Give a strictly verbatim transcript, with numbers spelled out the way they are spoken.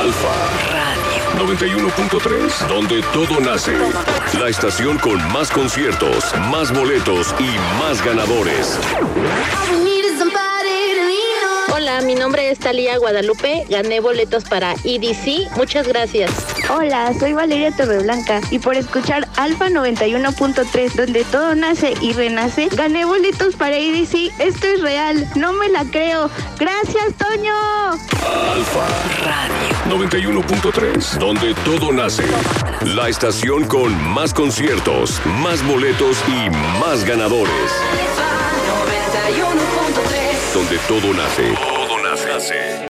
Alfa Radio noventa y uno punto tres, donde todo nace. La estación con más conciertos, más boletos y más ganadores. Hola, mi nombre es Talía Guadalupe. Gané boletos para E D C. Muchas gracias. Hola, soy Valeria Torreblanca y por escuchar Alfa noventa y uno punto tres, donde todo nace y renace, gané boletos para E D C. Esto es real, no me la creo. Gracias, Toño. Alfa Radio noventa y uno punto tres, donde todo nace. La estación con más conciertos, más boletos y más ganadores. noventa y uno punto tres, donde todo nace. Todo nace.